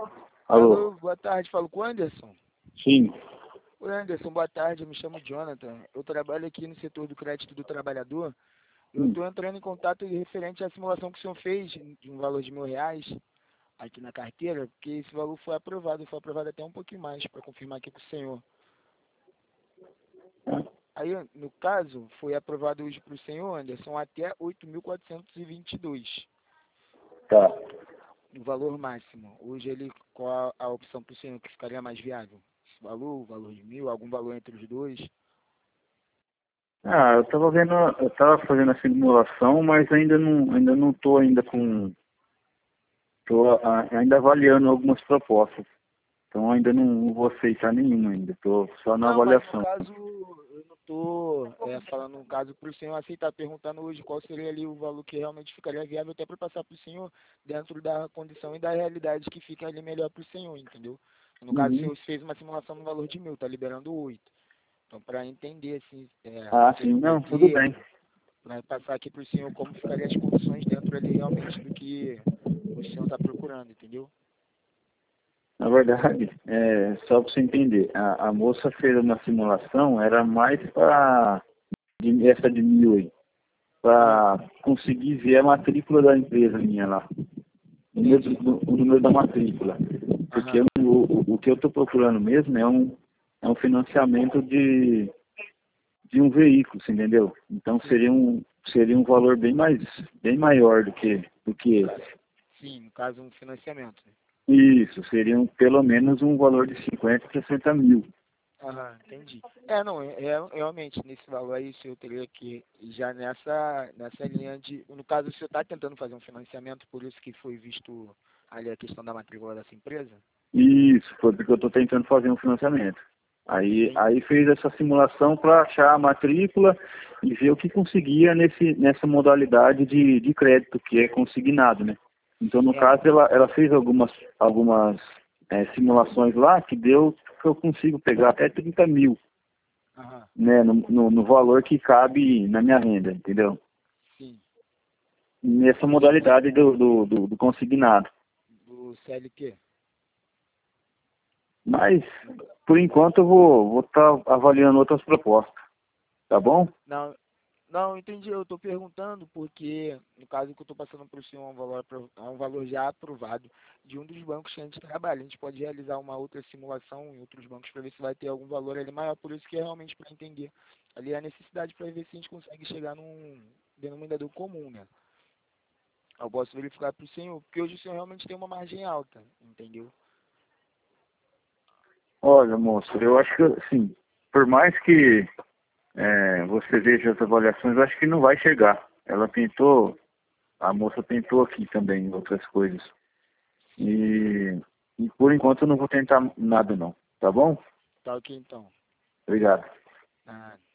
Alô? Alô, boa tarde, falo com o Anderson. Sim. Oi, Anderson, boa tarde, eu me chamo Jonathan. Eu trabalho aqui no setor do crédito do trabalhador. Eu estou entrando em contato referente à simulação que o senhor fez de um valor de R$ 1.000 aqui na carteira, porque esse valor foi aprovado até um pouquinho mais, para confirmar aqui com o senhor. Aí, no caso, foi aprovado hoje para o senhor, Anderson, até 8.422, Tá. o valor máximo. Hoje ele, qual a opção para o senhor que ficaria mais viável? Esse valor, o valor de 1.000, algum valor entre os dois? Eu tava fazendo a simulação, mas ainda não tô ainda ainda avaliando algumas propostas. Então ainda não vou aceitar nenhuma ainda, tô só na Não, mas no avaliação. caso, eu não estou falando um caso para o senhor aceitar, perguntando hoje qual seria ali o valor que realmente ficaria viável até para passar para o senhor dentro da condição e da realidade que fica ali melhor para o senhor, entendeu? No caso, o Uhum. senhor fez uma simulação no valor de 1.000, tá liberando 8. Então, para entender, assim, Ah, seria sim, um não, tudo modelo, bem. para passar aqui para o senhor como ficariam as condições dentro ali realmente do que o senhor está procurando, entendeu? Na verdade, só para você entender, a moça fez uma simulação, era mais para essa de 1.000 aí, para conseguir ver a matrícula da empresa minha lá. Entendi. O número da matrícula. Porque Aham. o que eu estou procurando mesmo é um financiamento de um veículo, você entendeu? Então Sim, seria um valor bem maior do que esse. sim, no caso, um financiamento, né? Isso, seria pelo menos um valor de 50, 60 mil. Aham, entendi. Não, realmente, nesse valor aí, o senhor teria que ir já nessa linha de... No caso, o senhor está tentando fazer um financiamento, por isso que foi visto ali a questão da matrícula dessa empresa? Isso, foi porque eu estou tentando fazer um financiamento. Entendi. Aí fez essa simulação para achar a matrícula e ver o que conseguia nessa modalidade de crédito, que é consignado, né? Então, Sim, no caso, ela fez algumas simulações lá que deu que eu consigo pegar até 30 mil, aham, né? No valor que cabe na minha renda, entendeu? sim. Nessa modalidade do consignado. Do CLT. Mas, por enquanto, eu vou estar avaliando outras propostas, tá bom? Não, não, entendi. Eu estou perguntando porque, no caso que eu estou passando para o senhor, é um valor já aprovado de um dos bancos que a gente trabalha. A gente pode realizar uma outra simulação em outros bancos para ver se vai ter algum valor ali maior. Por isso que é realmente para entender ali a necessidade para ver se a gente consegue chegar num denominador comum, né? Eu posso verificar para o senhor, porque hoje o senhor realmente tem uma margem alta, entendeu? Olha, moço, eu acho que, assim, por mais que você veja as avaliações, eu acho que não vai chegar. A moça tentou aqui também outras coisas. Sim. E por enquanto eu não vou tentar nada não, tá bom? Tá ok então. Obrigado. Ah,